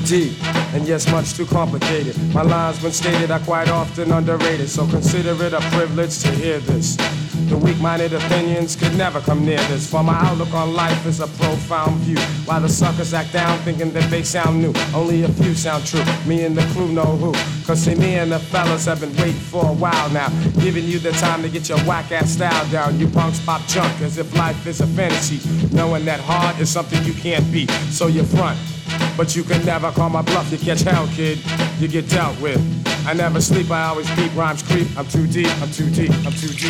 deep, and yes, much too complicated. My lines, when stated, are quite often underrated, so consider it a privilege to hear this. The weak-minded opinions could never come near this, for my outlook on life is a profound view. While the suckers act down thinking that they sound new, only a few sound true, me and the crew know who. Cause see, me and the fellas have been waiting for a while now, giving you the time to get your whack-ass style down. You punks pop junk as if life is a fantasy, knowing that hard is something you can't beat. So you front, but you can never call my bluff. You catch hell, kid, you get dealt with. I never sleep, I always keep rhymes creep. I'm too deep, I'm too deep, I'm too deep.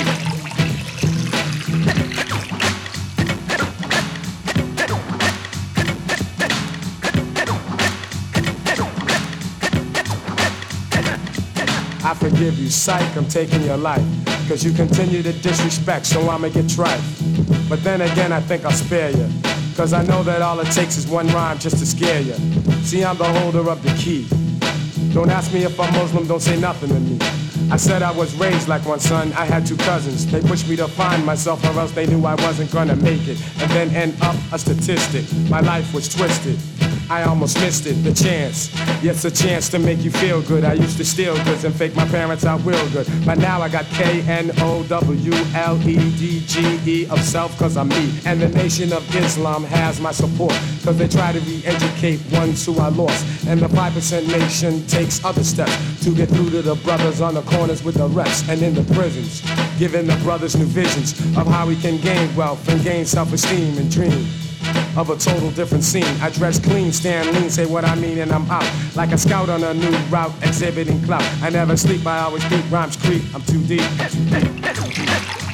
I forgive you, psych, I'm taking your life, cause you continue to disrespect, so I'ma get tripe. But then again, I think I'll spare you, cause I know that all it takes is one rhyme just to scare you. See, I'm the holder of the key. Don't ask me if I'm Muslim, don't say nothing to me. I said I was raised like one son, I had two cousins. They pushed me to find myself, or else they knew I wasn't gonna make it, and then end up a statistic. My life was twisted, I almost missed it, the chance. Yes, a chance to make you feel good. I used to steal goods and fake my parents out real good, but now I got KNOWLEDGE of self, cause I'm me. And the Nation of Islam has my support, cause they try to re-educate ones who I lost. And the 5% nation takes other steps to get through to the brothers on the corners with the reps and in the prisons, giving the brothers new visions of how we can gain wealth and gain self-esteem and dream of a total different scene. I dress clean, stand lean, say what I mean, and I'm out like a scout on a new route, exhibiting clout. I never sleep, I always beat rhymes creep. I'm too deep.